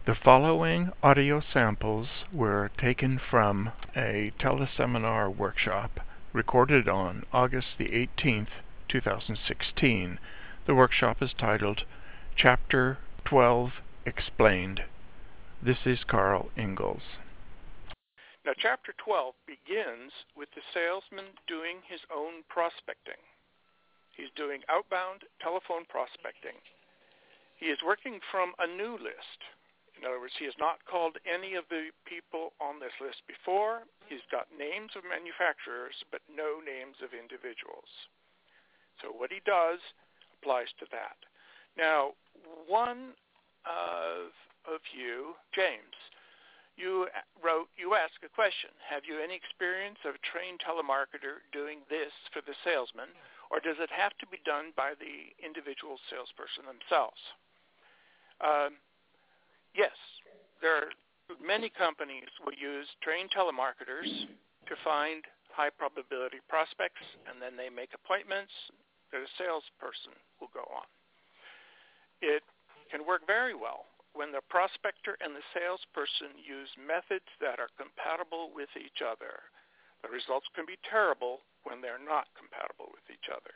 The following audio samples were taken from a teleseminar workshop recorded on August the 18th, 2016. The workshop is titled Chapter 12 Explained. This is Carl Ingalls. Now, Chapter 12 begins with the salesman doing his own prospecting. He's doing outbound telephone prospecting. He is working from a new list. In other words, he has not called any of the people on this list before. He's got names of manufacturers, but no names of individuals. So what he does applies to that. Now, one of you, James, you asked a question. Have you any experience of a trained telemarketer doing this for the salesman, or does it have to be done by the individual salesperson themselves? Yes, there are many companies will use trained telemarketers to find high probability prospects, and then they make appointments that a salesperson will go on. It can work very well when the prospector and the salesperson use methods that are compatible with each other. The results can be terrible when they're not compatible with each other.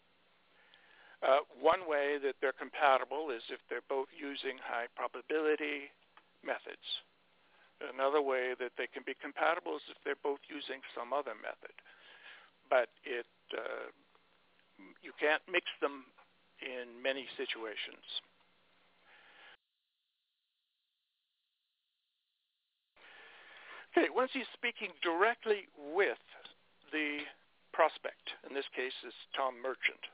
One way that they're compatible is if they're both using high probability methods. Another way that they can be compatible is if they're both using some other method. But you can't mix them in many situations. Okay, once he's speaking directly with the prospect, in this case is Tom Merchant,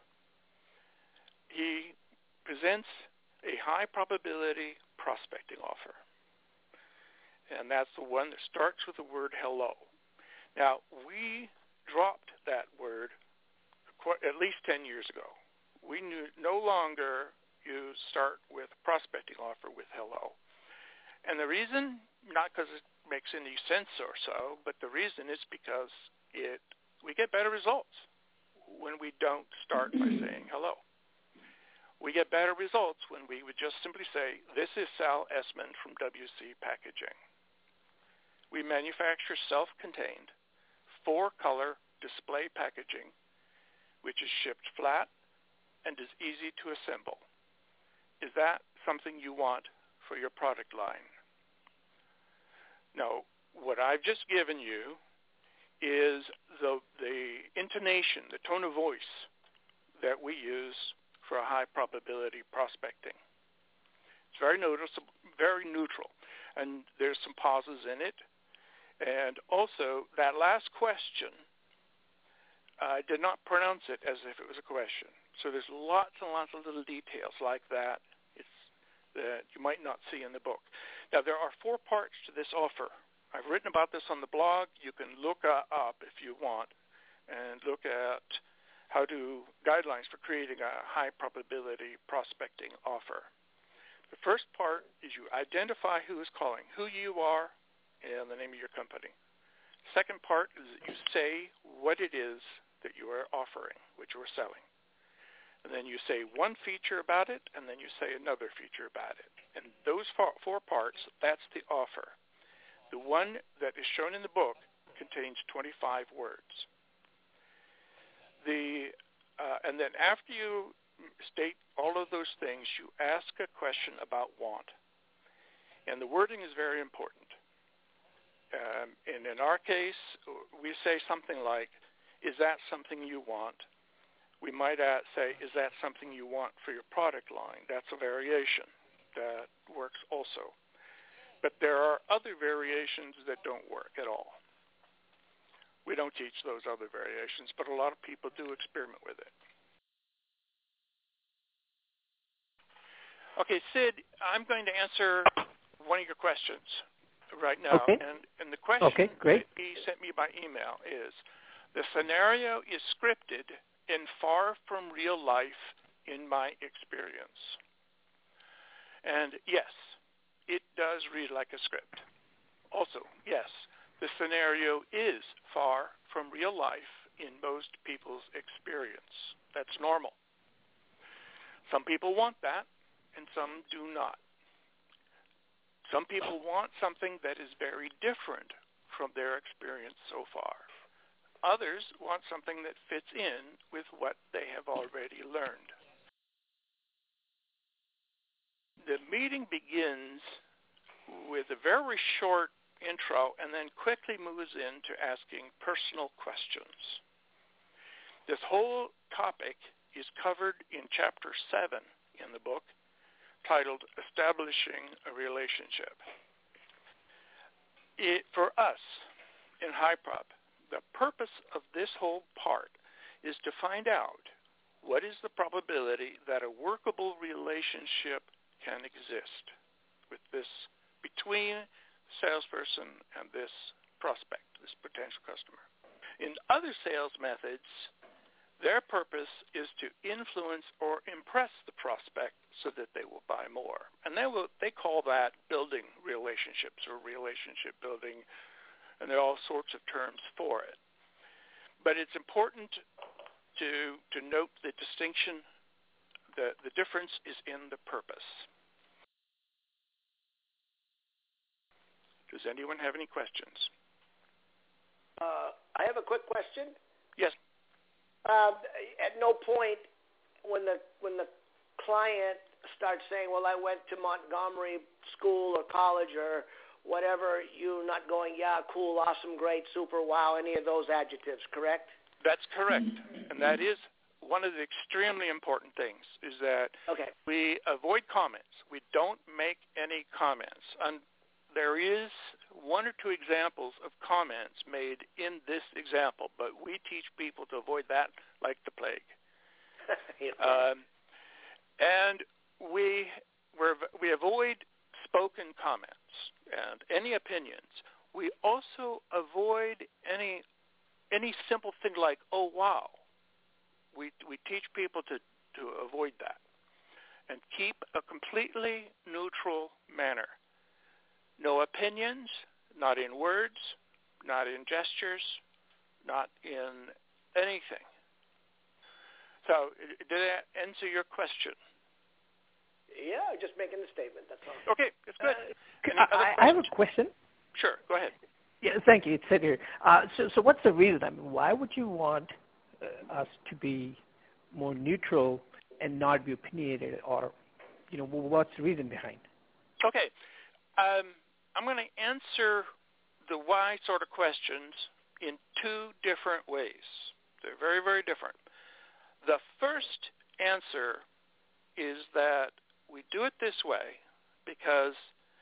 he presents a high probability prospecting offer. And that's the one that starts with the word hello. Now, we dropped that word at least 10 years ago. We no longer start with a prospecting offer with hello. And the reason, not because it makes any sense or so, but the reason is because we get better results when we don't start by saying hello. We get better results when we would just simply say, this is Sal Essman from WC Packaging. We manufacture self-contained 4-color display packaging, which is shipped flat and is easy to assemble. Is that something you want for your product line? No, what I've just given you is the intonation, the tone of voice that we use for a high probability prospecting. It's very noticeable, very neutral, and there's some pauses in it. And also, that last question, I did not pronounce it as if it was a question. So there's lots and lots of little details like that that you might not see in the book. Now, there are 4 parts to this offer. I've written about this on the blog. You can look up if you want and look at guidelines for creating a high probability prospecting offer. The first part is you identify who is calling, who you are, and the name of your company. Second part is that you say what it is that you are offering, what you are selling. And then you say one feature about it, and then you say another feature about it. And those 4 parts, that's the offer. The one that is shown in the book contains 25 words. And then after you state all of those things, you ask a question about want. And the wording is very important. And in our case, we say something like, is that something you want? We might say, is that something you want for your product line? That's a variation that works also. But there are other variations that don't work at all. We don't teach those other variations, but a lot of people do experiment with it. Okay, Sid, I'm going to answer one of your questions right now. Okay. And the question great. that he sent me by email is, the scenario is scripted and far from real life in my experience. And yes, it does read like a script. Also, yes, the scenario is far from real life in most people's experience. That's normal. Some people want that, and some do not. Some people want something that is very different from their experience so far. Others want something that fits in with what they have already learned. The meeting begins with a very short intro and then quickly moves into asking personal questions. This whole topic is covered in Chapter 7 in the book, titled Establishing a Relationship. For us in HighProp, the purpose of this whole part is to find out what is the probability that a workable relationship can exist with this, between the salesperson and this prospect, this potential customer. In other sales methods, their purpose is to influence or impress the prospect so that they will buy more. And they call that building relationships or relationship building, and there are all sorts of terms for it. But it's important to note the distinction. The difference is in the purpose. Does anyone have any questions? I have a quick question. Yes. At no point when the client starts saying, well, I went to Montgomery school or college or whatever, you're not going, yeah, cool, awesome, great, super, wow, any of those adjectives, correct? That's correct. And that is one of the extremely important things, is that we avoid comments. We don't make any comments. And there is one or two examples of comments made in this example, but we teach people to avoid that like the plague. And we avoid spoken comments and any opinions. We also avoid any simple thing like, oh, wow. We teach people to avoid that and keep a completely neutral manner. No opinions, not in words, not in gestures, not in anything. So did that answer your question? Yeah, just making a statement, that's all. Okay, it's good. I have a question. Sure, go ahead. Yeah, thank you. It's Sid here. So what's the reason? I mean, why would you want us to be more neutral and not be opinionated, or, what's the reason behind? Okay. I'm going to answer the why sort of questions in two different ways. They're very, very different. The first answer is that we do it this way because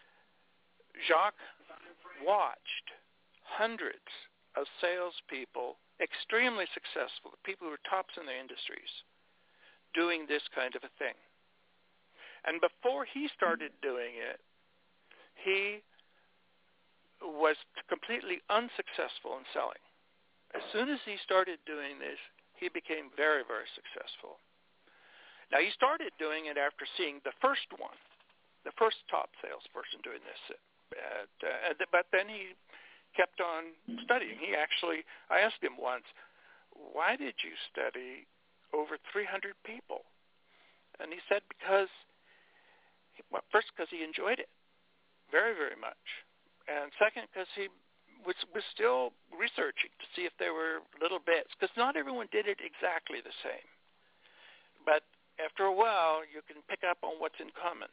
Jacques watched hundreds of salespeople, extremely successful, people who are tops in their industries, doing this kind of a thing. And before he started doing it, he was completely unsuccessful in selling. As soon as he started doing this, he became very, very successful. Now, he started doing it after seeing the first one, the first top salesperson doing this. But then he kept on studying. I asked him once, why did you study over 300 people? And he said first because he enjoyed it very, very much. And second, because he was still researching to see if there were little bits, because not everyone did it exactly the same. But after a while, you can pick up on what's in common.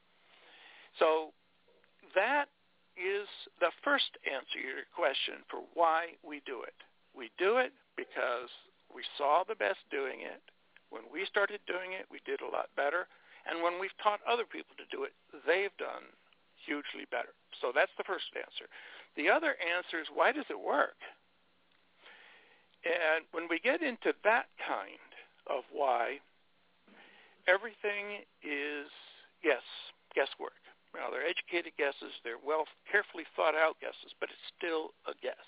So that is the first answer to your question for why we do it. We do it because we saw the best doing it. When we started doing it, we did a lot better. And when we've taught other people to do it, they've done hugely better. So that's the first answer. The other answer is, why does it work? And when we get into that kind of why, everything is, guesswork. Now, they're educated guesses. They're carefully thought out guesses, but it's still a guess.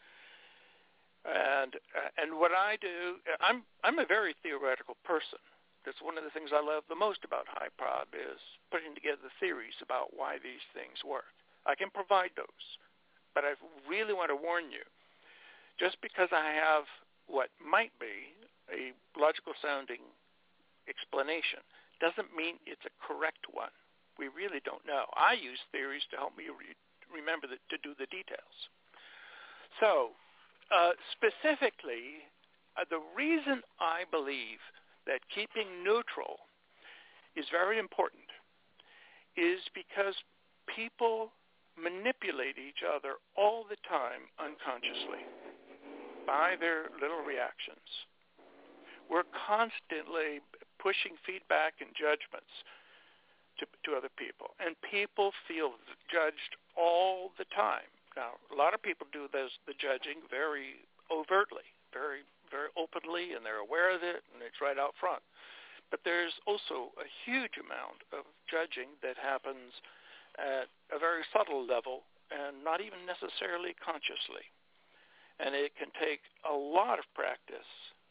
And what I do, I'm a very theoretical person. That's one of the things I love the most about HighProp is putting together the theories about why these things work. I can provide those, but I really want to warn you, just because I have what might be a logical sounding explanation doesn't mean it's a correct one. We really don't know. I use theories to help me remember to do the details. So specifically, the reason I believe that keeping neutral is very important is because people manipulate each other all the time unconsciously by their little reactions. We're constantly pushing feedback and judgments to other people, and people feel judged all the time. Now, a lot of people do the judging very overtly, very, very openly, and they're aware of it, and it's right out front. But there's also a huge amount of judging that happens at a very subtle level and not even necessarily consciously. And it can take a lot of practice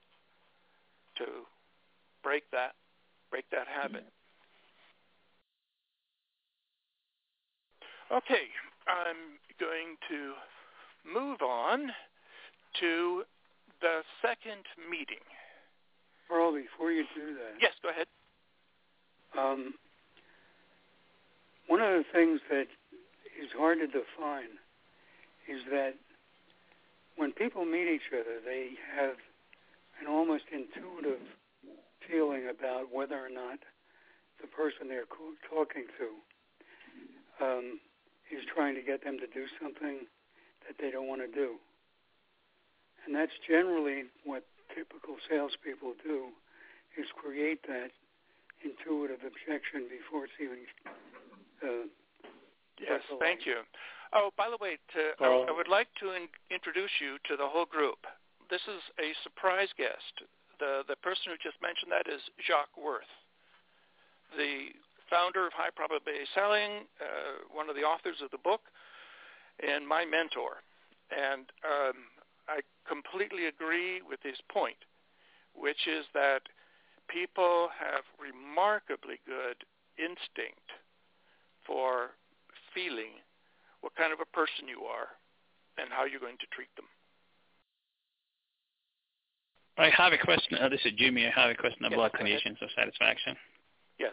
to break that habit. Okay, I'm going to move on to the second meeting. Earl, before you do that. Yes, go ahead. One of the things that is hard to define is that when people meet each other, they have an almost intuitive feeling about whether or not the person they're talking to is trying to get them to do something that they don't want to do. And that's generally what typical salespeople do, is create that intuitive objection before it's even yes, thank you. Oh, by the way, I would like to introduce you to the whole group. This is a surprise guest. The person who just mentioned that is Jacques Worth, the founder of High Probability Selling, one of the authors of the book, and my mentor. And I completely agree with his point, which is that people have remarkably good instinct for feeling what kind of a person you are and how you're going to treat them. I have a question. This is Jimmy. I have a question about Yes, conditions of satisfaction. Yes.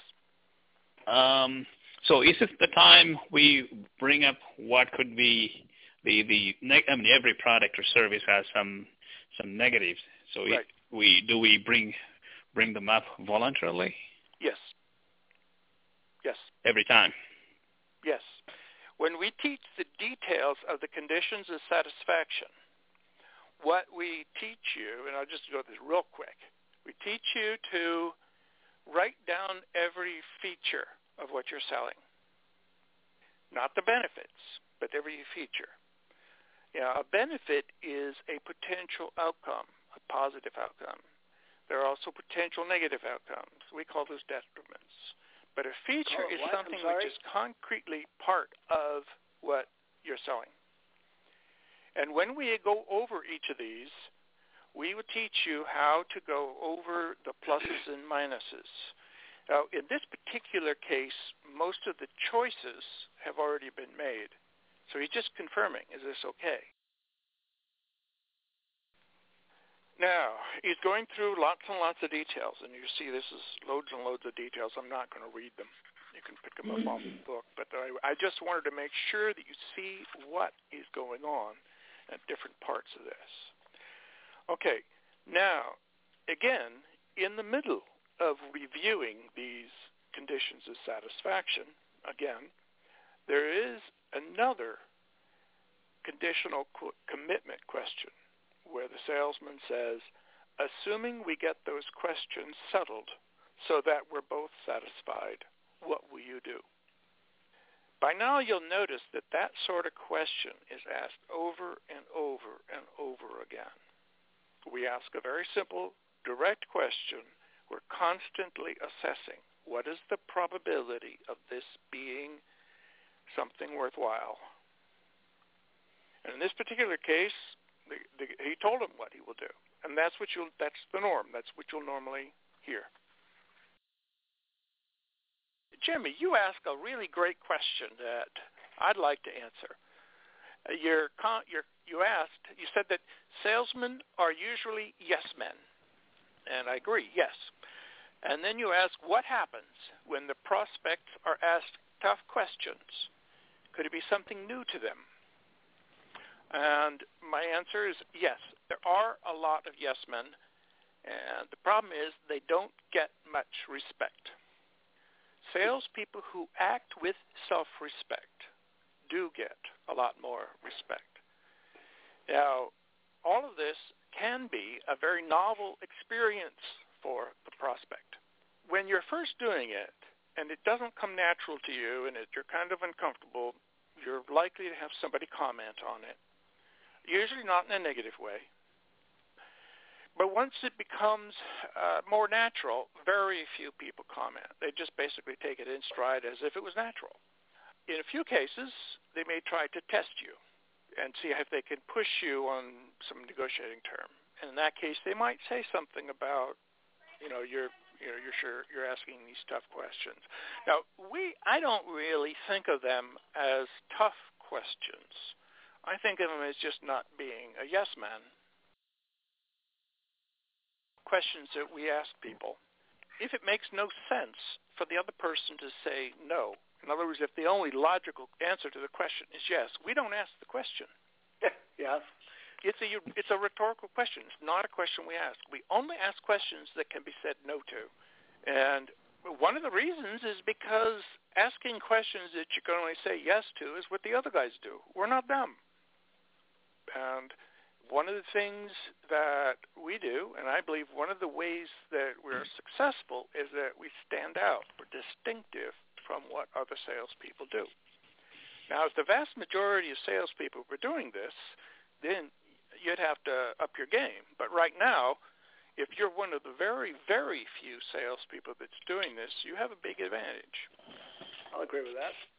So is it the time we bring up what could be every product or service has some negatives. So right. we bring them up voluntarily? Yes. Yes. Every time? Yes. When we teach the details of the conditions of satisfaction, what we teach you, and I'll just go through this real quick, we teach you to write down every feature of what you're selling. Not the benefits, but every feature. A benefit is a potential outcome, a positive outcome. There are also potential negative outcomes. We call those detriments. But a feature is something which is concretely part of what you're selling. And when we go over each of these, we will teach you how to go over the pluses and minuses. Now, in this particular case, most of the choices have already been made. So he's just confirming, is this okay? Now, he's going through lots and lots of details, and you see this is loads and loads of details. I'm not going to read them. You can pick them up off the book. But I just wanted to make sure that you see what is going on at different parts of this. Okay, now, again, in the middle of reviewing these conditions of satisfaction, again, there is another conditional commitment question where the salesman says, assuming we get those questions settled so that we're both satisfied, what will you do? By now you'll notice that that sort of question is asked over and over and over again. We ask a very simple, direct question. We're constantly assessing what is the probability of this being something worthwhile. And in this particular case, he told him what he will do, and that's the norm. That's what you'll normally hear. Jimmy, you asked a really great question that I'd like to answer. You said that salesmen are usually yes men, and I agree, yes. And then you ask what happens when the prospects are asked tough questions? Could it be something new to them? And my answer is yes. There are a lot of yes men, and the problem is they don't get much respect. Salespeople who act with self-respect do get a lot more respect. Now, all of this can be a very novel experience for the prospect. When you're first doing it, and it doesn't come natural to you, and you're kind of uncomfortable, you're likely to have somebody comment on it. Usually not in a negative way. But once it becomes more natural, very few people comment. They just basically take it in stride as if it was natural. In a few cases, they may try to test you and see if they can push you on some negotiating term. And in that case, they might say something about, you're asking these tough questions. Now, I don't really think of them as tough questions. I think of them as just not being a yes man. Questions that we ask people, if it makes no sense for the other person to say no. In other words, if the only logical answer to the question is yes, we don't ask the question. Yes. It's a rhetorical question. It's not a question we ask. We only ask questions that can be said no to. And one of the reasons is because asking questions that you can only say yes to is what the other guys do. We're not them. And one of the things that we do, and I believe one of the ways that we're successful, is that we stand out. We're distinctive from what other salespeople do. Now, if the vast majority of salespeople were doing this, then you'd have to up your game. But right now, if you're one of the very, very few salespeople that's doing this, you have a big advantage. I'll agree with that.